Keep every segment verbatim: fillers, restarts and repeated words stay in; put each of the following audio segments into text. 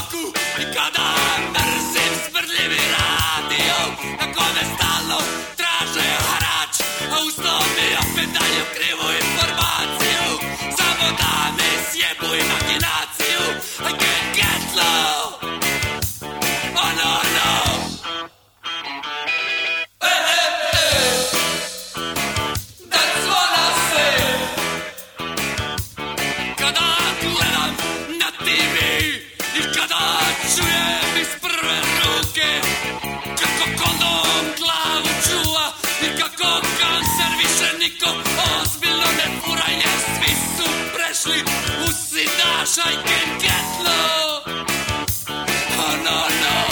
oku i kada mrzim smrdljivi radio na kome stalno traže harač, a uz to mi opet daju krivu informaciju, samo da mi sjebu imaginaciju. I can't get low, oh no no. Čujem iz prve ruke kako kondom glavu čuva i kako kancer više niko ozbiljno ne fura, jer svi su prešli u sidaša. I can't get low, oh no no.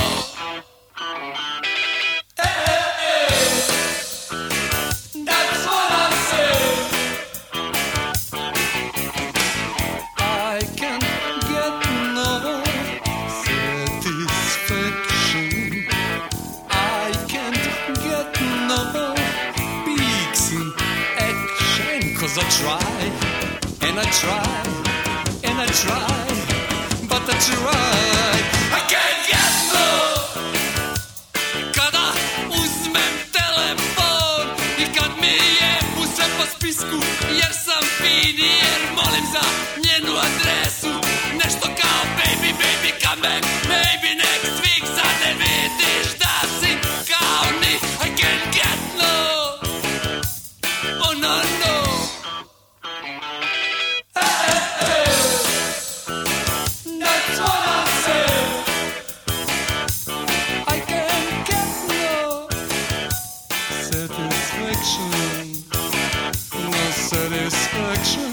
Cause I try, and I try, and I try, but I try, I can't get low. Kada uzmem telefon i kad mi je sve po spisku, jer sam fin, jer molim za njenu adresu, nešto kao baby, baby, come back, maybe next week, sad ne vidiš da si kao ni. I can't get low, oh no no. Satisfaction, no satisfaction.